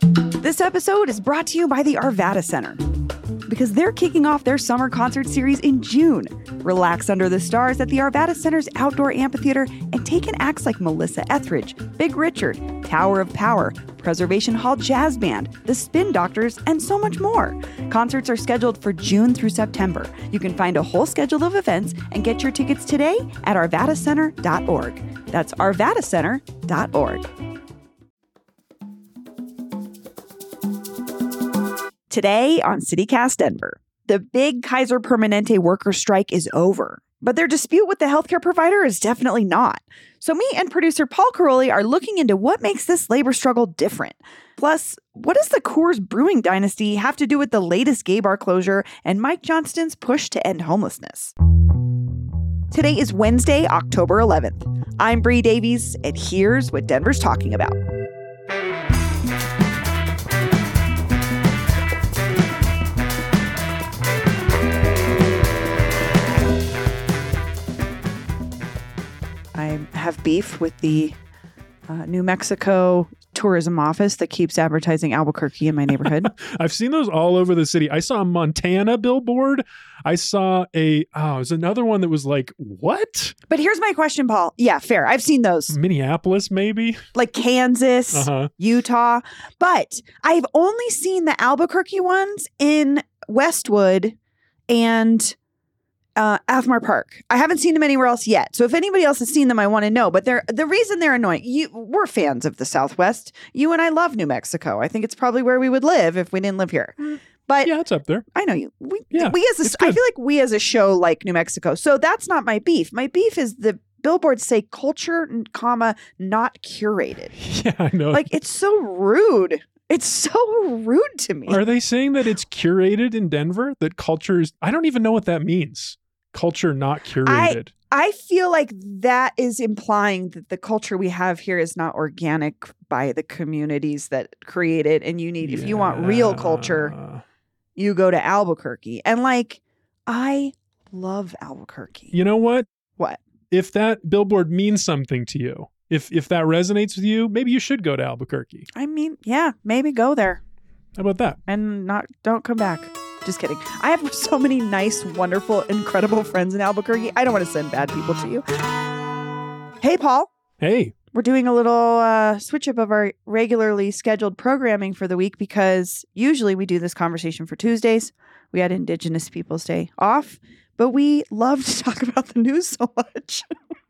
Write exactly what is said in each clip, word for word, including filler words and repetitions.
This episode is brought to you by the Arvada Center, because they're kicking off their summer concert series in June. Relax under the stars at the Arvada Center's outdoor amphitheater and take in acts like Melissa Etheridge, Big Richard, Tower of Power, Preservation Hall Jazz Band, The Spin Doctors, and so much more. Concerts are scheduled for June through September. You can find a whole schedule of events and get your tickets today at arvada center dot org. That's arvada center dot org. Today on CityCast Denver, the big Kaiser Permanente worker strike is over, but their dispute with the healthcare provider is definitely not. So me and producer Paul Caroli are looking into what makes this labor struggle different. Plus, what does the Coors Brewing dynasty have to do with the latest gay bar closure and Mike Johnston's push to end homelessness? Today is Wednesday, October eleventh. I'm Bree Davies, and here's what Denver's talking about. I have beef with the uh, New Mexico tourism office that keeps advertising Albuquerque in my neighborhood. I've seen those all over the city. I saw a Montana billboard. I saw a, oh, it was another one that was like, what? But here's my question, Paul. Yeah, fair. I've seen those. Minneapolis, maybe? Like Kansas, uh-huh. Utah. But I've only seen the Albuquerque ones in Westwood and Uh, Athmar Park. I haven't seen them anywhere else yet. So if anybody else has seen them, I want to know. But they're the reason they're annoying. You, we're fans of the Southwest. You and I love New Mexico. I think it's probably where we would live if we didn't live here. But yeah, it's up there. I know you. We, yeah, we as a, I feel like we as a show like New Mexico. So that's not my beef. My beef is the billboards say culture, comma, not curated. Yeah, I know. Like it's so rude. It's so rude to me. Are they saying that it's curated in Denver? That culture is, I don't even know what that means. Culture not curated. I, I feel like that is implying that the culture we have here is not organic by the communities that create it. And you need, yeah. if you want real culture, you go to Albuquerque. And like, I love Albuquerque. You know what? What? If that billboard means something to you, if if that resonates with you, maybe you should go to Albuquerque. I mean, yeah, maybe go there. How about that? And not don't come back. Just kidding. I have so many nice, wonderful, incredible friends in Albuquerque. I don't want to send bad people to you. Hey, Paul. Hey. We're doing a little uh, switch up of our regularly scheduled programming for the week because usually we do this conversation for Tuesdays. We had Indigenous Peoples Day off, but we love to talk about the news so much.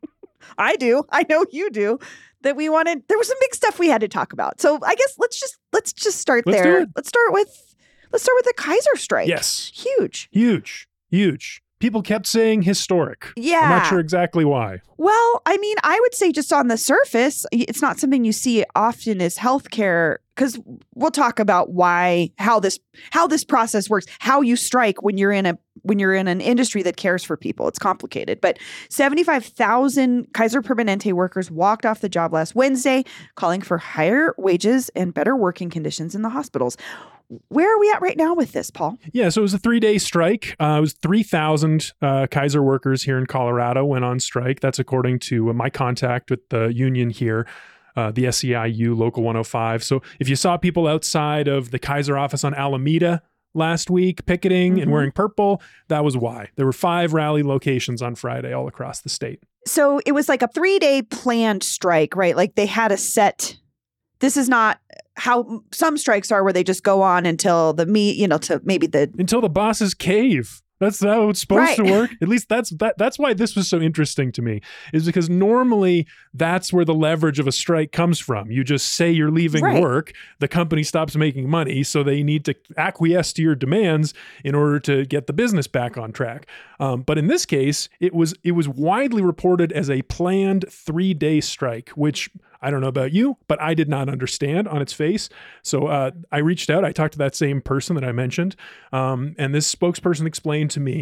I do. I know you do. That we wanted. There was some big stuff we had to talk about. So I guess let's just let's just start let's there. Do it. Let's start with. Let's start with the Kaiser strike. Yes. Huge. Huge. Huge. People kept saying historic. Yeah. I'm not sure exactly why. Well, I mean, I would say just on the surface, it's not something you see often as healthcare, because we'll talk about why, how this, how this process works, how you strike when you're in a, when you're in an industry that cares for people. It's complicated, but seventy-five thousand Kaiser Permanente workers walked off the job last Wednesday, calling for higher wages and better working conditions in the hospitals. Where are we at right now with this, Paul? Yeah, so it was a three-day strike. Uh, it was three thousand uh, Kaiser workers here in Colorado went on strike. That's according to uh, my contact with the union here, uh, the S E I U Local one oh five. So if you saw people outside of the Kaiser office on Alameda last week picketing mm-hmm. and wearing purple, that was why. There were five rally locations on Friday all across the state. So it was like a three-day planned strike, right? Like they had a set... This is not how some strikes are where they just go on until the meet, you know, to maybe the... Until the bosses cave. That's how it's supposed right. to work. At least that's that. That's why this was so interesting to me, is because normally that's where the leverage of a strike comes from. You just say you're leaving right. work, the company stops making money, so they need to acquiesce to your demands in order to get the business back on track. Um, but in this case, it was it was widely reported as a planned three-day strike, which I don't know about you, but I did not understand on its face. So uh, I reached out. I talked to that same person that I mentioned, um, and this spokesperson explained to me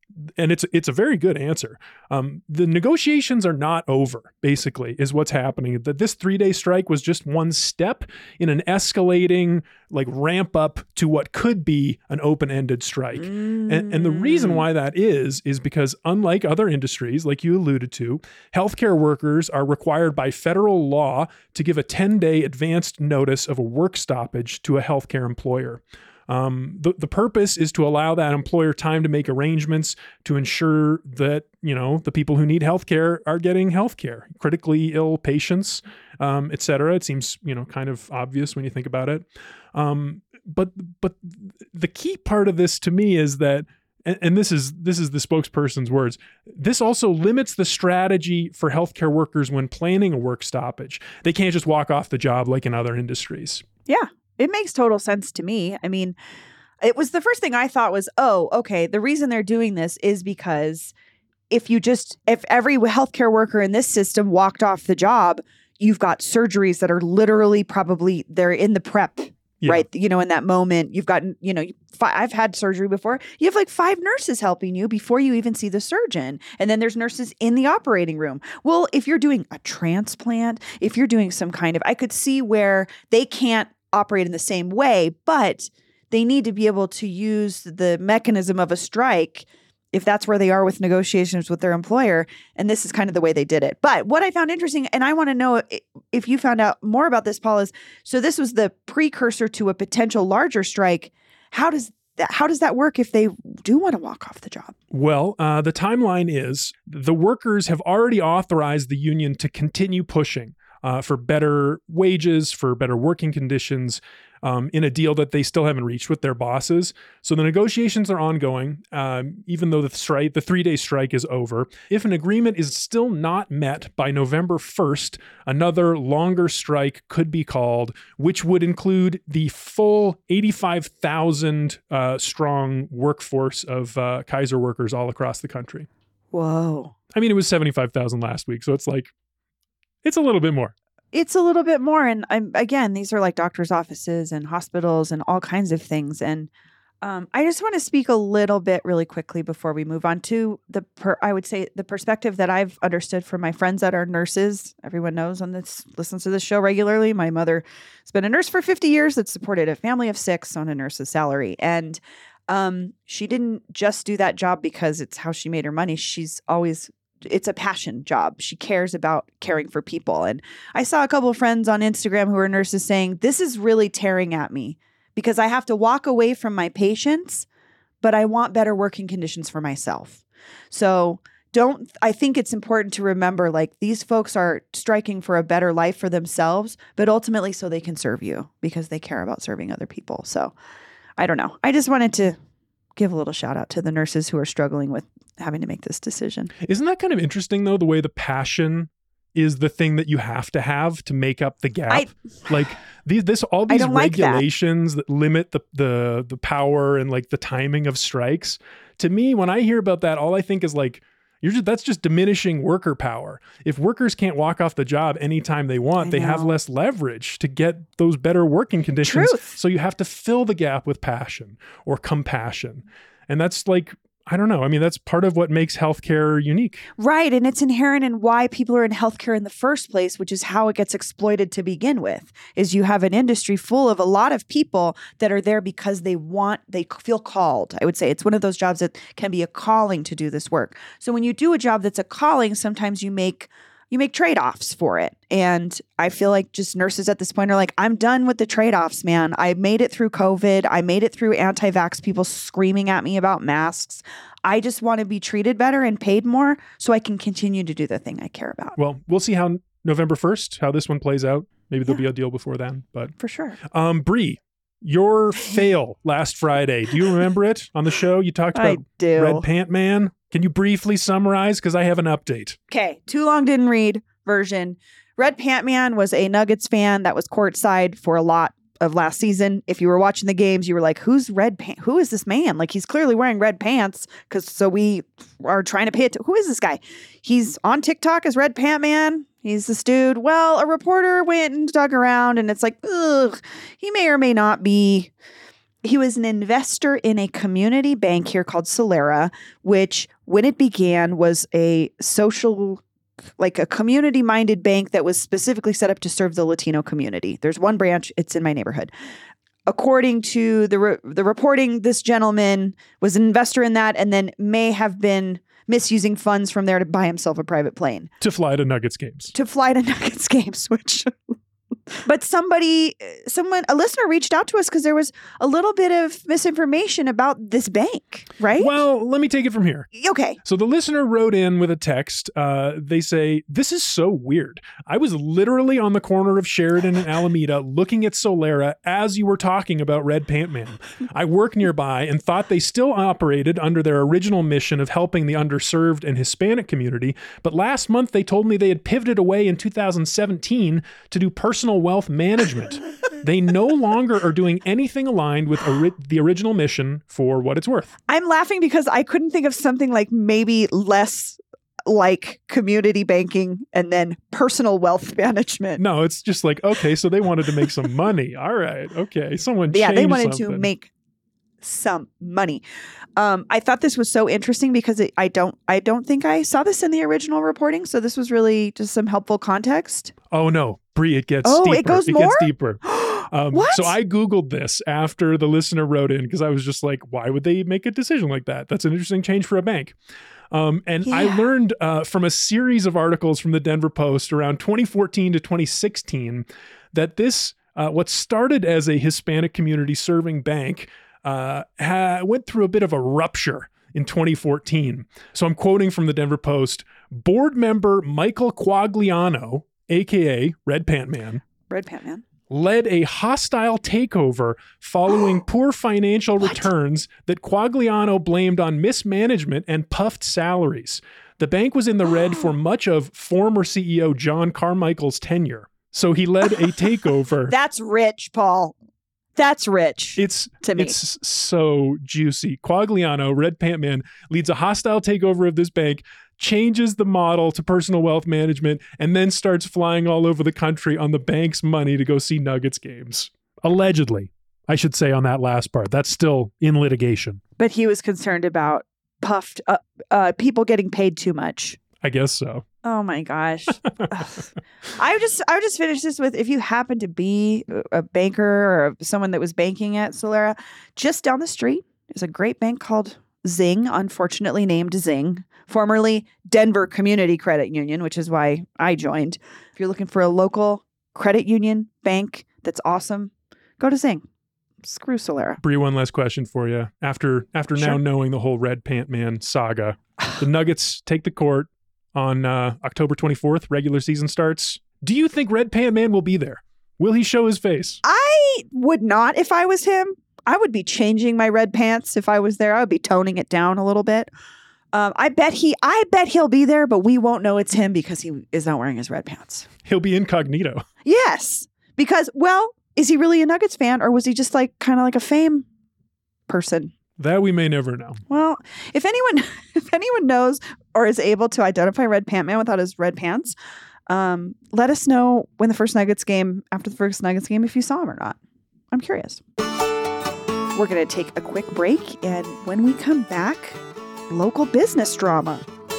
and it's it's a very good answer. Um, the negotiations are not over, basically, is what's happening. That this three-day strike was just one step in an escalating, like, ramp up to what could be an open-ended strike. Mm. And, and the reason why that is, is because unlike other industries, like you alluded to, healthcare workers are required by federal law to give a ten-day advanced notice of a work stoppage to a healthcare employer. Um, the, the purpose is to allow that employer time to make arrangements to ensure that, you know, the people who need healthcare are getting healthcare, critically ill patients, um, et cetera. It seems, you know, kind of obvious when you think about it. Um, but, but the key part of this to me is that, and, and this is, this is the spokesperson's words, this also limits the strategy for healthcare workers when planning a work stoppage. They can't just walk off the job like in other industries. Yeah. It makes total sense to me. I mean, it was the first thing I thought was, oh, okay, the reason they're doing this is because if you just, if every healthcare worker in this system walked off the job, you've got surgeries that are literally probably, they're in the prep, yeah. right? You know, in that moment, you've got, you know, I've had surgery before. You have like five nurses helping you before you even see the surgeon. And then there's nurses in the operating room. Well, if you're doing a transplant, if you're doing some kind of, I could see where they can't operate in the same way, but they need to be able to use the mechanism of a strike if that's where they are with negotiations with their employer. And this is kind of the way they did it. But what I found interesting, and I want to know if you found out more about this, Paul, is so this was the precursor to a potential larger strike. How does that, how does that work if they do want to walk off the job? Well, uh, the timeline is the workers have already authorized the union to continue pushing Uh, for better wages, for better working conditions, um, in a deal that they still haven't reached with their bosses. So the negotiations are ongoing, um, even though the strike, the three-day strike is over. If an agreement is still not met by November first, another longer strike could be called, which would include the full eighty-five thousand uh, strong workforce of uh, Kaiser workers all across the country. Whoa. I mean, it was seventy-five thousand last week, so it's like, it's a little bit more. It's a little bit more. And I'm, again, these are like doctors' offices and hospitals and all kinds of things. And um, I just want to speak a little bit really quickly before we move on to the, per, I would say the perspective that I've understood from my friends that are nurses. Everyone knows on this, listens to this show regularly. My mother has been a nurse for fifty years that supported a family of six on a nurse's salary. And um, she didn't just do that job because it's how she made her money. She's always It's a passion job. She cares about caring for people. And I saw a couple of friends on Instagram who are nurses saying, this is really tearing at me because I have to walk away from my patients, but I want better working conditions for myself. So don't, I think it's important to remember, like, these folks are striking for a better life for themselves, but ultimately so they can serve you because they care about serving other people. So I don't know. I just wanted to give a little shout out to the nurses who are struggling with having to make this decision. Isn't that kind of interesting, though, the way the passion is the thing that you have to have to make up the gap? I, like these, this, all these regulations like that. that limit the, the, the power and like the timing of strikes. To me, when I hear about that, all I think is like, you're just, that's just diminishing worker power. If workers can't walk off the job anytime they want, they have less leverage to get those better working conditions. Truth. So you have to fill the gap with passion or compassion. And that's like, I don't know. I mean, that's part of what makes healthcare unique. Right. And it's inherent in why people are in healthcare in the first place, which is how it gets exploited to begin with, is you have an industry full of a lot of people that are there because they want, they feel called. I would say it's one of those jobs that can be a calling to do this work. So when you do a job that's a calling, sometimes you make you make trade-offs for it. And I feel like just nurses at this point are like, I'm done with the trade-offs, man. I made it through COVID. I made it through anti-vax people screaming at me about masks. I just want to be treated better and paid more so I can continue to do the thing I care about. Well, we'll see how November first, how this one plays out. Maybe there'll yeah. be a deal before then, but for sure. Um, Bree, your fail last Friday. Do you remember it on the show? You talked about I do. Red Pant Man. Can you briefly summarize? Because I have an update. Okay. Too long didn't read version. Red Pant Man was a Nuggets fan that was courtside for a lot of last season. If you were watching the games, you were like, who's Red Pant? Who is this man? Like, he's clearly wearing red pants. Cause so we are trying to pay it. Who is this guy? He's on TikTok as Red Pant Man. He's this dude. Well, a reporter went and dug around and it's like, ugh, he may or may not be he was an investor in a community bank here called Solera, which when it began was a social, like a community-minded bank that was specifically set up to serve the Latino community. There's one branch. It's in my neighborhood. According to the re- the reporting, this gentleman was an investor in that and then may have been misusing funds from there to buy himself a private plane. To fly to Nuggets games. To fly to Nuggets games, which... But somebody, someone, a listener reached out to us because there was a little bit of misinformation about this bank, right? Well, let me take it from here. Okay. So the listener wrote in with a text. Uh, they say, this is so weird. I was literally on the corner of Sheridan and Alameda looking at Solera as you were talking about Red Pant Man. I work nearby and thought they still operated under their original mission of helping the underserved and Hispanic community. But last month they told me they had pivoted away in two thousand seventeen to do personal wealth management. They no longer are doing anything aligned with ori- the original mission for what it's worth. I'm laughing because I couldn't think of something like maybe less like community banking and then personal wealth management. No, it's just like, okay, so they wanted to make some money. All right. Okay. Someone Yeah, they wanted something. to make some money. Um, I thought this was so interesting because it, I don't I don't think I saw this in the original reporting. So this was really just some helpful context. Oh, no. Bree, it gets oh, steeper. it goes it more? gets deeper. Um, what? So I Googled this after the listener wrote in because I was just like, why would they make a decision like that? That's an interesting change for a bank. Um, and yeah. I learned uh, from a series of articles from the Denver Post around twenty fourteen to twenty sixteen that this, uh, what started as a Hispanic community serving bank, uh, ha- went through a bit of a rupture in twenty fourteen. So I'm quoting from the Denver Post, board member Michael Quagliano, A K A Red Pant Man, Red Pant Man, led a hostile takeover following poor financial What? returns that Quagliano blamed on mismanagement and puffed salaries. The bank was in the red for much of former C E O John Carmichael's tenure. So he led a takeover. That's rich, Paul. That's rich. It's to me. It's so juicy. Quagliano, Red Pant Man, leads a hostile takeover of this bank, changes the model to personal wealth management, and then starts flying all over the country on the bank's money to go see Nuggets games. Allegedly, I should say on that last part. That's still in litigation. But he was concerned about puffed uh, uh, people getting paid too much. I guess so. Oh my gosh. I would just I would just finish this with, if you happen to be a banker or someone that was banking at Solera, just down the street is a great bank called Zing, unfortunately named Zing, formerly Denver Community Credit Union, which is why I joined. If you're looking for a local credit union bank that's awesome, go to Zing. Screw Solera. Bree, one last question for you. After after Sure. now knowing the whole Red Pant Man saga, the Nuggets take the court on uh, October twenty-fourth. Regular season starts. Do you think Red Pant Man will be there? Will he show his face? I would not if I was him. I would be changing my red pants if I was there. I would be toning it down a little bit. Um, I bet he, I bet he'll be there, but we won't know it's him because he is not wearing his red pants. He'll be incognito. Yes, because, well, is he really a Nuggets fan, or was he just like kind of like a fame person? That we may never know. Well, if anyone, if anyone knows or is able to identify Red Pant Man without his red pants, um, let us know when the first Nuggets game, after the first Nuggets game, if you saw him or not. I'm curious. We're going to take a quick break, and when we come back, local business drama.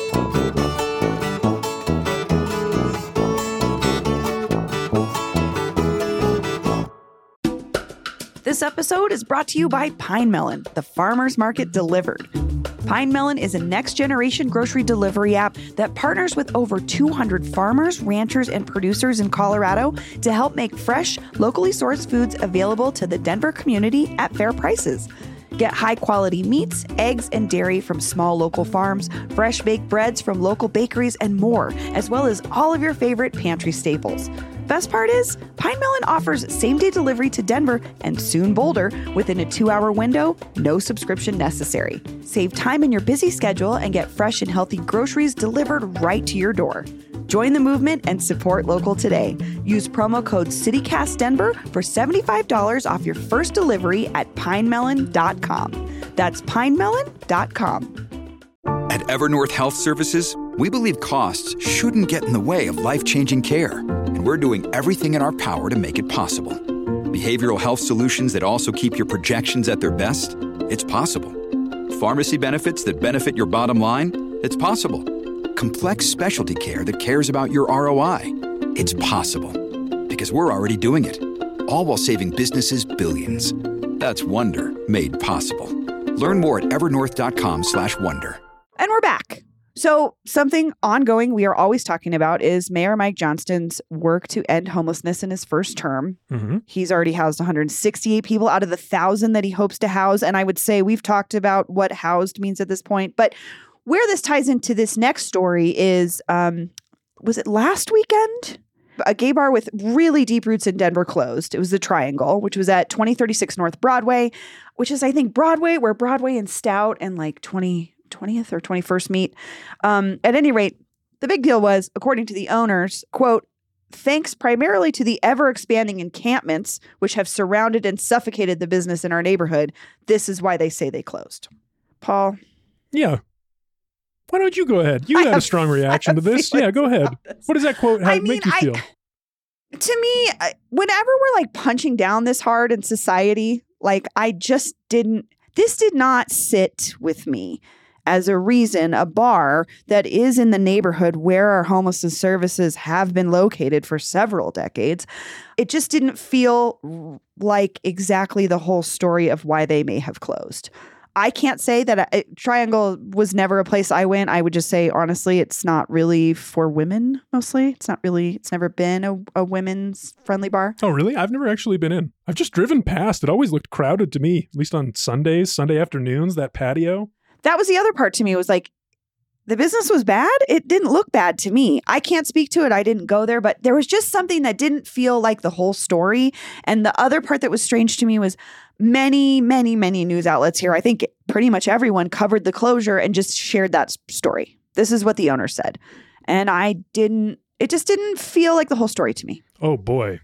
This episode is brought to you by Pine Melon, the farmer's market delivered. Pine Melon is a next-generation grocery delivery app that partners with over two hundred farmers, ranchers, and producers in Colorado to help make fresh, locally sourced foods available to the Denver community at fair prices. Get high-quality meats, eggs, and dairy from small local farms, fresh baked breads from local bakeries, and more, as well as all of your favorite pantry staples. Best part is, Pine Melon offers same-day delivery to Denver and soon Boulder within a two-hour window, no subscription necessary. Save time in your busy schedule and get fresh and healthy groceries delivered right to your door. Join the movement and support local today. Use promo code CityCastDenver for seventy-five dollars off your first delivery at pine melon dot com. That's pine melon dot com. At Evernorth Health Services, we believe costs shouldn't get in the way of life-changing care, and we're doing everything in our power to make it possible. Behavioral health solutions that also keep your projections at their best? It's possible. Pharmacy benefits that benefit your bottom line? It's possible. Complex specialty care that cares about your R O I? It's possible. Because we're already doing it. All while saving businesses billions. That's Wonder made possible. Learn more at evernorth.com slash wonder. And we're back. So something ongoing we are always talking about is Mayor Mike Johnston's work to end homelessness in his first term. Mm-hmm. He's already housed one hundred sixty-eight people out of the thousand that he hopes to house. And I would say we've talked about what housed means at this point. But where this ties into this next story is, um, was it last weekend? A gay bar with really deep roots in Denver closed. It was the Triangle, which was at twenty thirty-six North Broadway, which is, I think, Broadway, where Broadway and Stout and like twenty, twentieth or twenty-first meet. Um, at any rate, the big deal was, according to the owners, quote, thanks primarily to the ever-expanding encampments, which have surrounded and suffocated the business in our neighborhood, this is why they say they closed. Paul? Yeah. Why don't you go ahead? You I had have, a strong reaction to this. Yeah, go ahead. What does that quote how, I mean, make you I, feel? To me, I- whenever we're like punching down this hard in society, like I just didn't, this did not sit with me as a reason, a bar that is in the neighborhood where our homelessness services have been located for several decades. It just didn't feel like exactly the whole story of why they may have closed. I can't say that I, Triangle was never a place I went. I would just say, honestly, it's not really for women mostly. It's not really, it's never been a, a women's friendly bar. Oh, really? I've never actually been in. I've just driven past. It always looked crowded to me, at least on Sundays, Sunday afternoons, that patio. That was the other part to me. It was like, the business was bad. It didn't look bad to me. I can't speak to it. I didn't go there, but there was just something that didn't feel like the whole story. And the other part that was strange to me was many, many, many news outlets here, I think pretty much everyone covered the closure and just shared that story. This is what the owner said. And I didn't, it just didn't feel like the whole story to me. Oh, boy.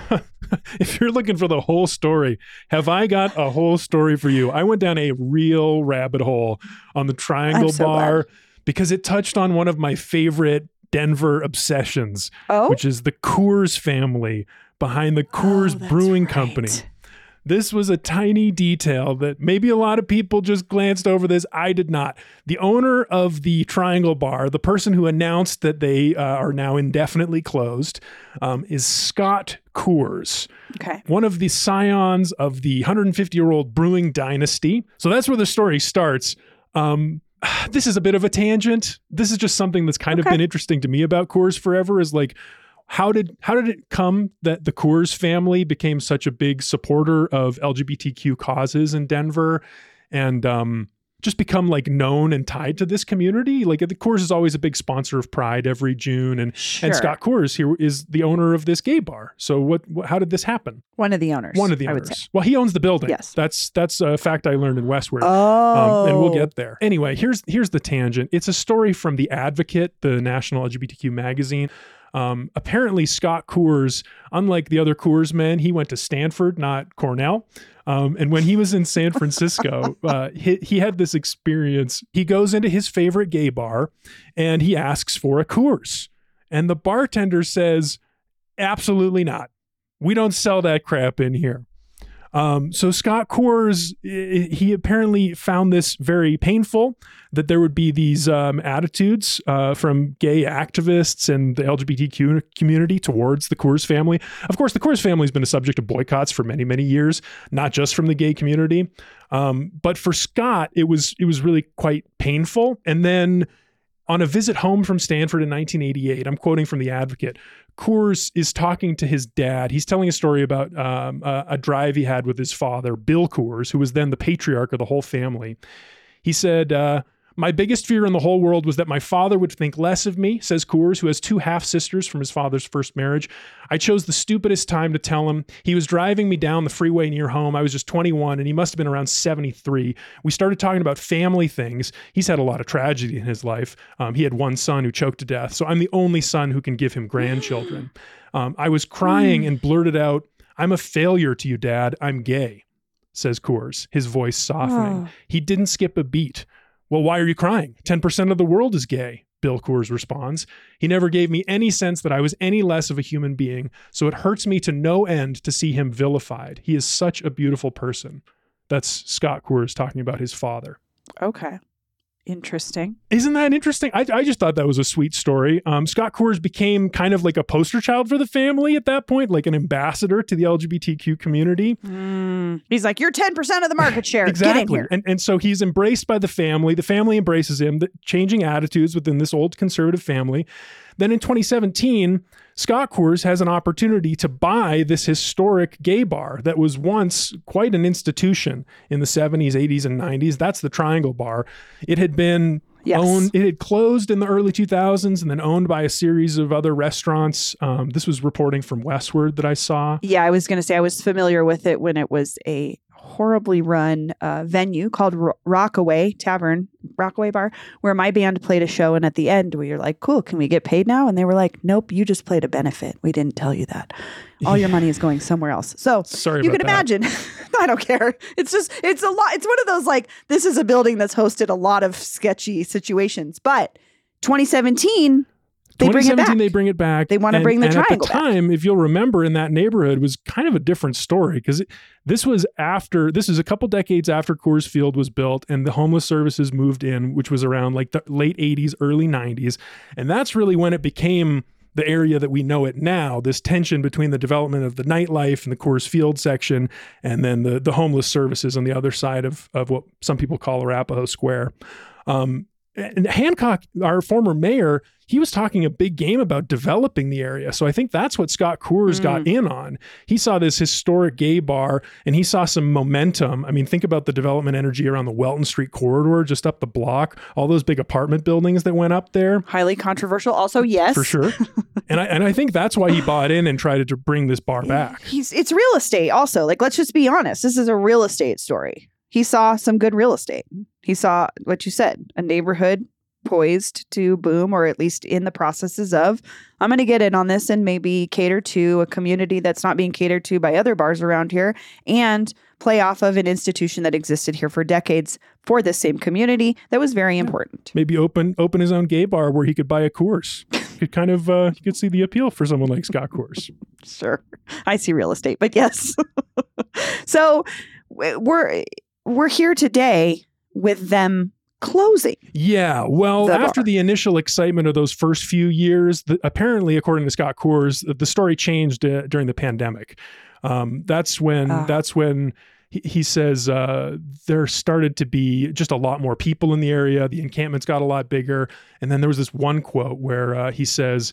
If you're looking for the whole story, have I got a whole story for you? I went down a real rabbit hole on the Triangle so Bar glad. because it touched on one of my favorite Denver obsessions, Oh? which is the Coors family behind the Coors Oh, that's Brewing right. Company. This was a tiny detail that maybe a lot of people just glanced over this. I did not. The owner of the Triangle Bar, the person who announced that they uh, are now indefinitely closed, um, is Scott Coors, Okay. one of the scions of the one hundred fifty-year-old brewing dynasty. So that's where the story starts. Um, this is a bit of a tangent. This is just something that's kind Okay. of been interesting to me about Coors Forever is like, How did how did it come that the Coors family became such a big supporter of L G B T Q causes in Denver and um, just become like known and tied to this community? Like the Coors is always a big sponsor of Pride every June, and Sure. and Scott Coors here is the owner of this gay bar. So what, what how did this happen? One of the owners. One of the I would say. owners. Well, he owns the building. Yes. That's that's a fact I learned in Westward. Oh. Um, and we'll get there. Anyway, here's here's the tangent. It's a story from The Advocate, the national L G B T Q magazine. Um, apparently, Scott Coors, unlike the other Coors men, he went to Stanford, not Cornell. Um, and when he was in San Francisco, uh, he, he had this experience. He goes into his favorite gay bar and he asks for a Coors. And the bartender says, absolutely not. We don't sell that crap in here. Um, so Scott Coors, he apparently found this very painful, that there would be these um, attitudes uh, from gay activists and the L G B T Q community towards the Coors family. Of course, the Coors family has been a subject of boycotts for many, many years, not just from the gay community. Um, but for Scott, it was it was really quite painful. And then on a visit home from Stanford in nineteen eighty-eight, I'm quoting from The Advocate, Coors is talking to his dad. He's telling a story about um, a, a drive he had with his father, Bill Coors, who was then the patriarch of the whole family. He said, uh, my biggest fear in the whole world was that my father would think less of me, says Coors, who has two half-sisters from his father's first marriage. I chose the stupidest time to tell him. He was driving me down the freeway near home. I was just twenty-one, and he must have been around seventy-three. We started talking about family things. He's had a lot of tragedy in his life. Um, he had one son who choked to death, so I'm the only son who can give him grandchildren. Um, I was crying and blurted out, I'm a failure to you, Dad. I'm gay, says Coors, his voice softening. Oh. He didn't skip a beat. Well, why are you crying? ten percent of the world is gay, Bill Coors responds. He never gave me any sense that I was any less of a human being, so it hurts me to no end to see him vilified. He is such a beautiful person. That's Scott Coors talking about his father. Okay. Interesting. Isn't that interesting? I, I just thought that was a sweet story. Um, Scott Coors became kind of like a poster child for the family at that point, like an ambassador to the L G B T Q community. Mm. He's like, you're ten percent of the market share. Exactly. Get in here. And, and so he's embraced by the family. The family embraces him, the changing attitudes within this old conservative family. Then in twenty seventeen, Scott Coors has an opportunity to buy this historic gay bar that was once quite an institution in the seventies, eighties, and nineties. That's the Triangle Bar. It had been yes. owned, it had closed in the early two thousands and then owned by a series of other restaurants. Um, this was reporting from Westward that I saw. Yeah, I was going to say I was familiar with it when it was a horribly run uh, venue called Ro- Rockaway Tavern, Rockaway Bar, where my band played a show. And at the end, we were like, cool, can we get paid now? And they were like, nope, you just played a benefit. We didn't tell you that. All your money is going somewhere else. So Sorry you about can that. imagine. I don't care. It's just, it's a lot. It's one of those like, this is a building that's hosted a lot of sketchy situations. But twenty seventeen, they bring it back. They bring it back. They want to and, bring the and triangle at the time, back. if you'll remember, in that neighborhood was kind of a different story because this was after, this is a couple decades after Coors Field was built and the homeless services moved in, which was around like the late eighties, early nineties. And that's really when it became the area that we know it now, this tension between the development of the nightlife and the Coors Field section, and then the, the homeless services on the other side of, of what some people call Arapahoe Square. Um, and Hancock, our former mayor, he was talking a big game about developing the area. So I think that's what Scott Coors mm. got in on. He saw this historic gay bar and he saw some momentum. I mean, think about the development energy around the Welton Street corridor, just up the block, all those big apartment buildings that went up there. Highly controversial. Also, yes. For sure. and I and I think that's why he bought in and tried to bring this bar back. He's It's real estate also. Like, let's just be honest. This is a real estate story. He saw some good real estate. He saw what you said, a neighborhood poised to boom, or at least in the processes of, I'm going to get in on this and maybe cater to a community that's not being catered to by other bars around here and play off of an institution that existed here for decades for this same community that was very important. Maybe open open his own gay bar where he could buy a Coors. Could kind of, uh, you could see the appeal for someone like Scott Coors. Sure. I see real estate, but yes. So we're we're here today with them closing. Yeah. Well, the after bar. the initial excitement of those first few years, the, apparently, according to Scott Coors, the, the story changed uh, during the pandemic. Um, that's when, uh. that's when he, he says uh, there started to be just a lot more people in the area. The encampments got a lot bigger. And then there was this one quote where uh, he says,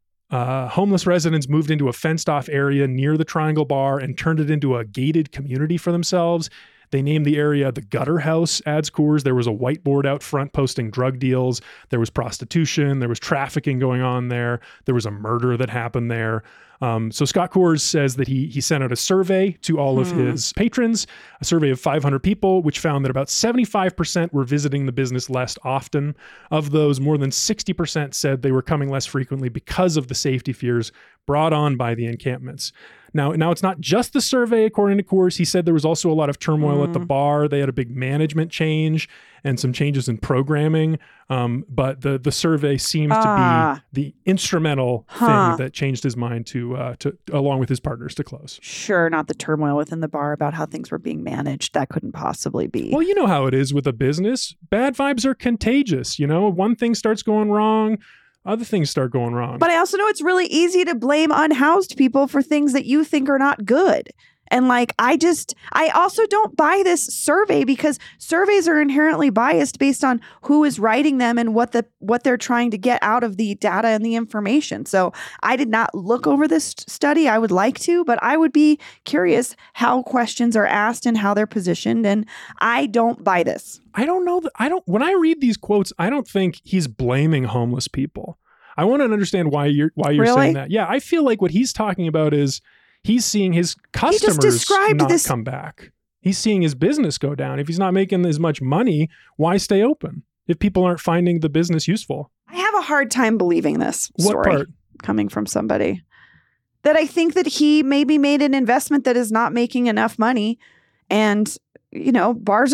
Uh, homeless residents moved into a fenced-off area near the Triangle Bar and turned it into a gated community for themselves. They named the area the Gutter House, adds Coors. There was a whiteboard out front posting drug deals. There was prostitution. There was trafficking going on there. There was a murder that happened there. Um, so Scott Coors says that he he sent out a survey to all hmm. of his patrons, a survey of five hundred people, which found that about seventy-five percent were visiting the business less often. Of those, more than sixty percent said they were coming less frequently because of the safety fears brought on by the encampments. Now, now it's not just the survey, according to Coors. He said there was also a lot of turmoil mm. at the bar. They had a big management change and some changes in programming. Um, but the the survey seems uh, to be the instrumental huh. thing that changed his mind to, uh, to, along with his partners, to close. Sure, not the turmoil within the bar about how things were being managed. That couldn't possibly be. Well, you know how it is with a business. Bad vibes are contagious. You know, one thing starts going wrong, other things start going wrong. But I also know it's really easy to blame unhoused people for things that you think are not good. And like, I just, I also don't buy this survey because surveys are inherently biased based on who is writing them and what the, what they're trying to get out of the data and the information. So I did not look over this study. I would like to, but I would be curious how questions are asked and how they're positioned. And I don't buy this. I don't know that I don't, when I read these quotes, I don't think he's blaming homeless people. I want to understand why you're, why you're really? saying that. Yeah. I feel like what he's talking about is he's seeing his customers not this... come back. He's seeing his business go down. If he's not making as much money, why stay open? If people aren't finding the business useful. I have a hard time believing this story what part? Coming from somebody that I think that he maybe made an investment that is not making enough money. And, you know, bars are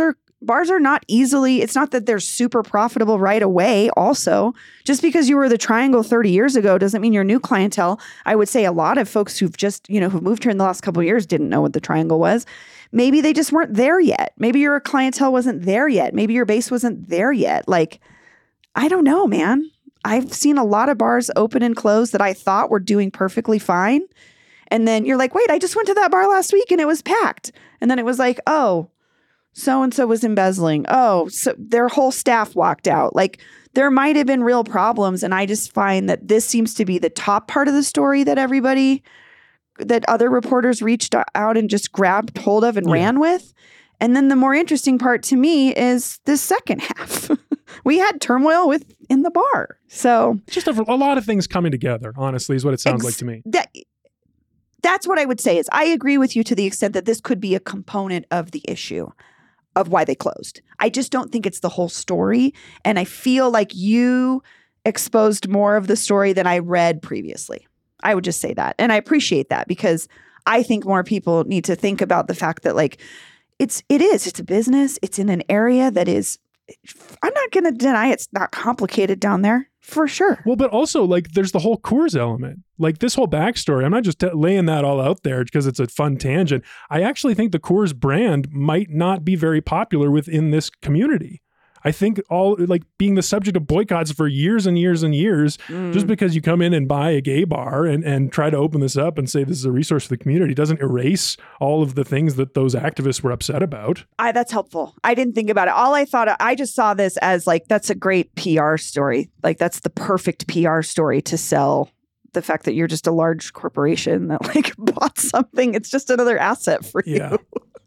Bars are not easily, it's not that they're super profitable right away. Also, just because you were the Triangle thirty years ago doesn't mean your new clientele. I would say a lot of folks who've just, you know, who've moved here in the last couple of years didn't know what the Triangle was. Maybe they just weren't there yet. Maybe your clientele wasn't there yet. Maybe your base wasn't there yet. Like, I don't know, man. I've seen a lot of bars open and close that I thought were doing perfectly fine. And then you're like, wait, I just went to that bar last week and it was packed. And then it was like, oh, so-and-so was embezzling. Oh, so their whole staff walked out. Like, there might have been real problems. And I just find that this seems to be the top part of the story that everybody, that other reporters reached out and just grabbed hold of and yeah. ran with. And then the more interesting part to me is the second half. We had turmoil with in the bar. So just a, a lot of things coming together, honestly, is what it sounds ex- like to me. That, that's what I would say is I agree with you to the extent that this could be a component of the issue of why they closed. I just don't think it's the whole story. And I feel like you exposed more of the story than I read previously. I would just say that. And I appreciate that because I think more people need to think about the fact that like, it's, it is, it's a business. It's in an area that is, I'm not going to deny it's not complicated down there. For sure. Well, but also, like, there's the whole Coors element. Like, this whole backstory, I'm not just t- laying that all out there because it's a fun tangent. I actually think the Coors brand might not be very popular within this community. I think all, like, being the subject of boycotts for years and years and years, mm. just because you come in and buy a gay bar and, and try to open this up and say this is a resource for the community doesn't erase all of the things that those activists were upset about. I, that's helpful. I didn't think about it. All I thought, I just saw this as like, that's a great P R story. Like, that's the perfect P R story to sell the fact that you're just a large corporation that like bought something. It's just another asset for you. Yeah.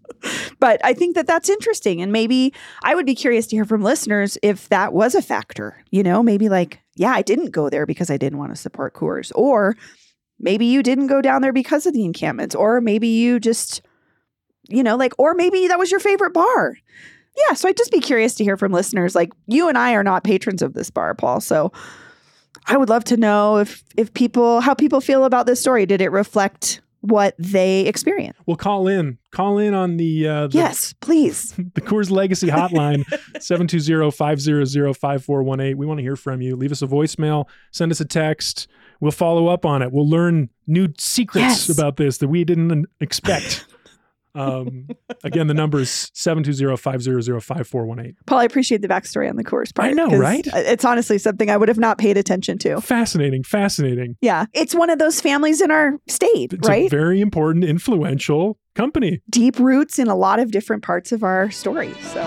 But I think that that's interesting. And maybe I would be curious to hear from listeners if that was a factor, you know, maybe like, yeah, I didn't go there because I didn't want to support Coors, or maybe you didn't go down there because of the encampments, or maybe you just, you know, like, or maybe that was your favorite bar. Yeah. So I'd just be curious to hear from listeners. Like, you and I are not patrons of this bar, Paul. So I would love to know if, if people, how people feel about this story. Did it reflect what they experience? Well, call in. Call in on the... Uh, the yes, please. The Coors Legacy hotline, seven two zero, five zero zero, five four one eight. We want to hear from you. Leave us a voicemail. Send us a text. We'll follow up on it. We'll learn new secrets yes. about this that we didn't expect. Um, again, the number is seven two zero, five zero zero, five four one eight. Paul, I appreciate the backstory on the Coors part. I know, right? It's honestly something I would have not paid attention to. Fascinating, fascinating. Yeah. It's one of those families in our state, it's right? It's a very important, influential company. Deep roots in a lot of different parts of our story. So,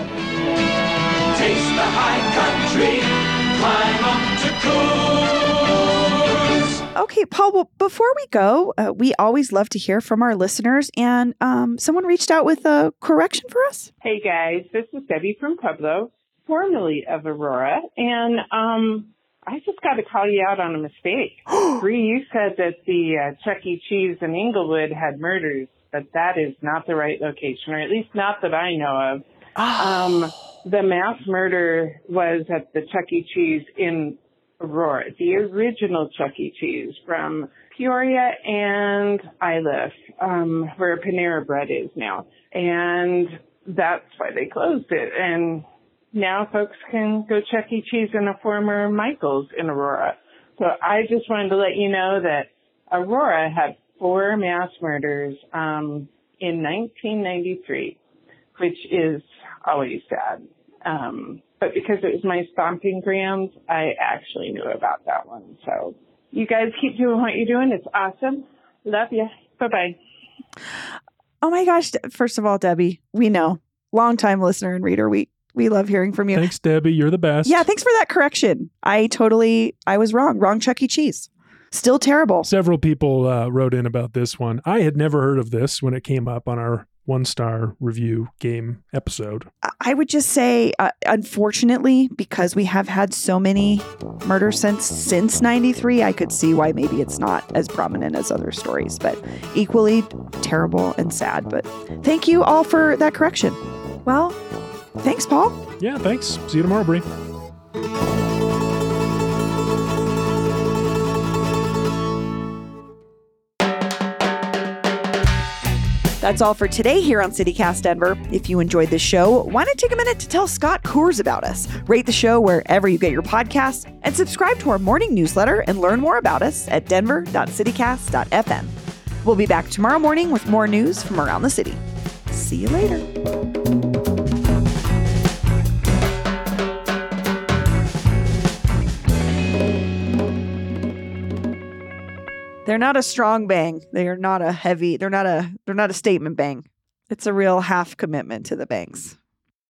taste the high country, climb up to Coors. Okay, Paul, well, before we go, uh, we always love to hear from our listeners, and um, someone reached out with a correction for us. Hey, guys, this is Debbie from Pueblo, formerly of Aurora, and um, I just got to call you out on a mistake. Bree, you said that the uh, Chuck E. Cheese in Inglewood had murders, but that is not the right location, or at least not that I know of. Oh. Um, the mass murder was at the Chuck E. Cheese in Aurora, the original Chuck E. Cheese from Peoria and Iliff, um, where Panera Bread is now. And that's why they closed it. And now folks can go Chuck E. Cheese in a former Michael's in Aurora. So I just wanted to let you know that Aurora had four mass murders um, in nineteen ninety-three, which is always sad. Um, but because it was my stomping grounds, I actually knew about that one. So you guys keep doing what you're doing. It's awesome. Love you. Bye-bye. Oh my gosh. First of all, Debbie, we know. Longtime listener and reader. We we love hearing from you. Thanks, Debbie. You're the best. Yeah, thanks for that correction. I totally, I was wrong. Wrong Chuck E. Cheese. Still terrible. Several people uh, wrote in about this one. I had never heard of this when it came up on our one-star review game episode. I would just say, uh, unfortunately, because we have had so many murders since since ninety-three, I could see why maybe it's not as prominent as other stories, but equally terrible and sad. But thank you all for that correction. Well, thanks, Paul. Yeah, thanks. See you tomorrow, Bree. That's all for today here on CityCast Denver. If you enjoyed this show, why not take a minute to tell Scott Coors about us? Rate the show wherever you get your podcasts and subscribe to our morning newsletter and learn more about us at denver dot citycast dot f m. We'll be back tomorrow morning with more news from around the city. See you later. They're not a strong bang. They are not a heavy, they're not a, they're not a statement bang. It's a real half commitment to the bangs.